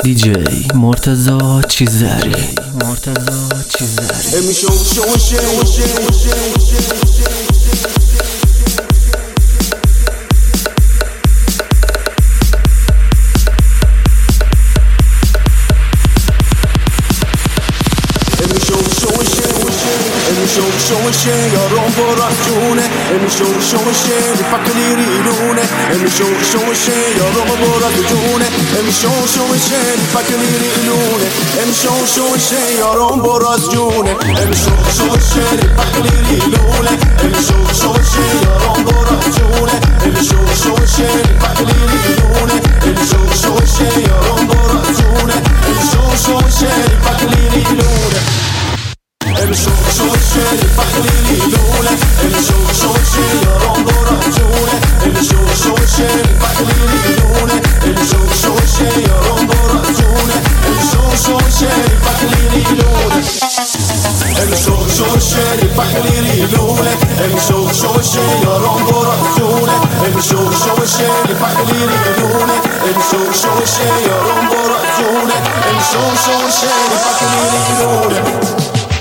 دیجی مرتضی چیزری یارم برات جونه شوشه فکری ریلونه شوشه یارم برات جونه شوشه فکری ریلونه شوشه یارم برات جونه شوشه فکری ریلونه شوشه یارم برات جونه شوشه فکری ریلونه شوشه یارم برات جونه شوشه فکری ریلونه شوشه فکری ریلونه شوشه یارم برات جونه شوشه فکری ریلونه شوشه یارم برات جونه شوشه فکری ریلونه شوشه فکری ریلونه شوشه یارم برات جونه شوشه فکری ریلونه شوشه یارم برات جونه شوشه فکری ریلونه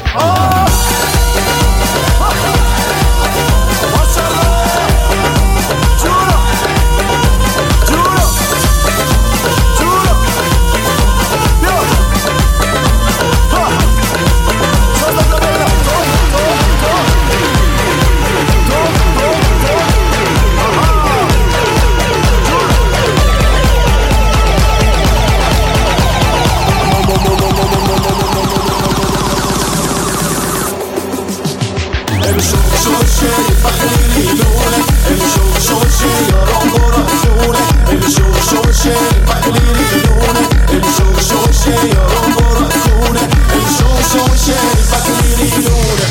شوشه فکری ریلونه شوشه یارم برات جونه شوشه فکری ریلونه شوشه یارم برات جونه شوشه فکری ریلونه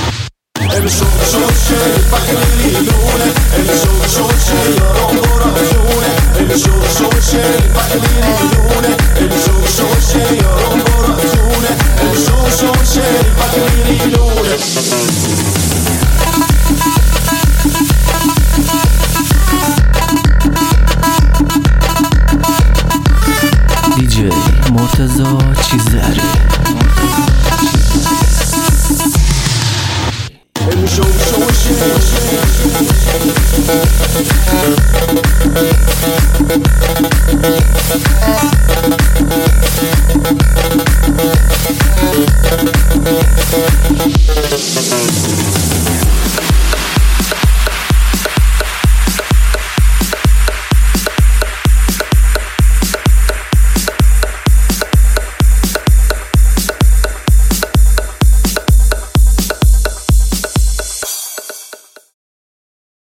شوشه فکری ریلونه شوشه یارم برات جونه شوشه فکری ریلونه شوشه یارم برات جونه شوشه فکری ریلونه